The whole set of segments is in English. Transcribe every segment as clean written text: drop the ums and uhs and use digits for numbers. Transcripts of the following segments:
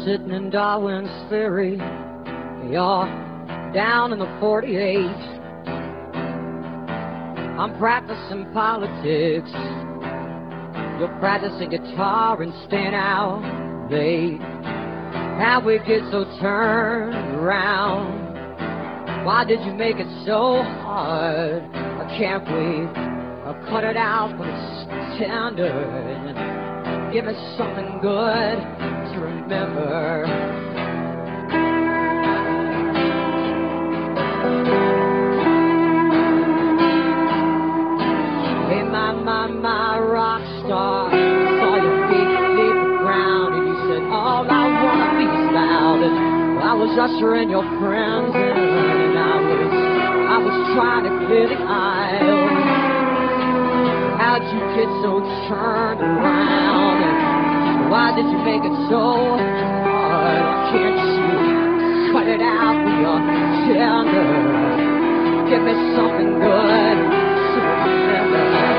sitting in Darwin's theory. You're down in the 48. I'm practicing politics. You're practicing guitar and staying out late. How we get so turned around? Why did you make it so hard? Can't we cut it out when it's tender and give us something good to remember? Hey, my rock star, saw your feet leave the ground and you said, all I wanna be is loud. And I was ushering your friends in and I was trying to clear the aisle. How'd you get so turned around? And why did you make it so hard? Can't you cut it out when you're tender? Give me something good to remember.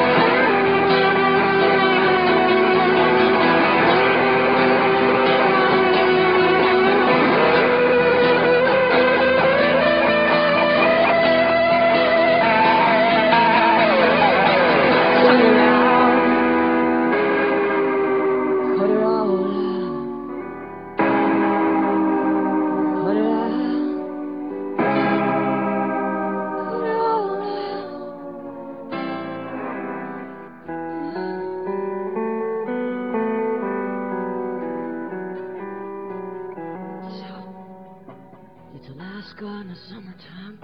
It's Alaska in the summertime.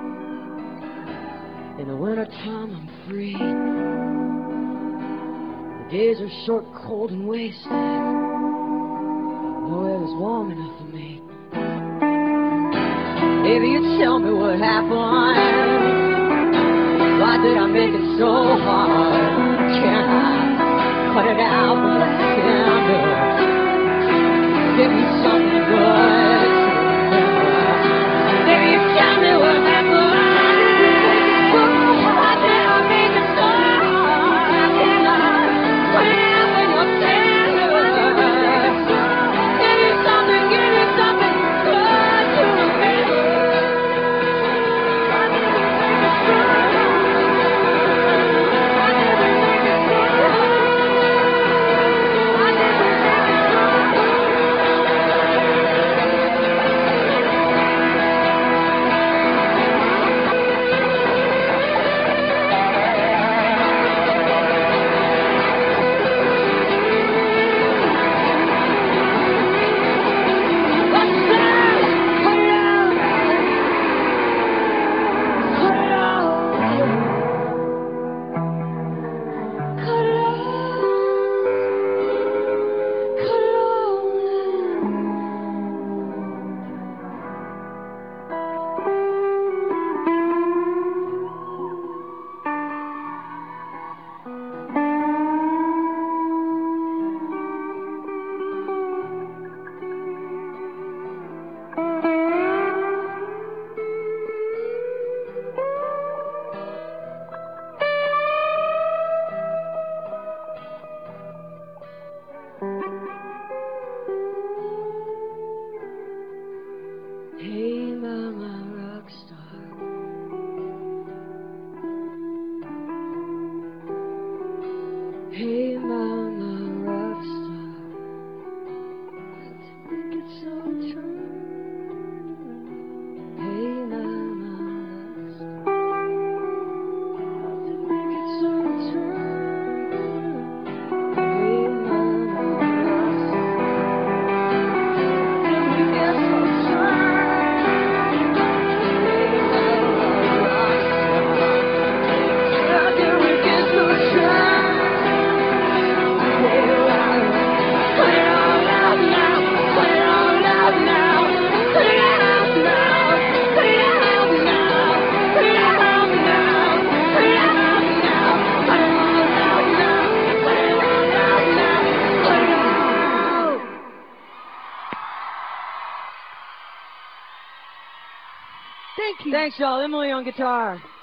In the wintertime I'm free. The days are short, cold, and wasted. No air is warm enough for me. Maybe you tell me what happened. Why did I make it so hard? Can I cut it out when I'm tender? Give me something good. Maybe you tell me what happened. Why did I make it so hard? Can I cut it out when you're tender? Give me something good to remember. Hey, mama, rock star. Hey, mama, rock star. Think it's so true. Hey, mama, rock star. Think it's so true. Hey, mama, rock star. Think it's so true. Thank you. Thanks, y'all. Emily on guitar.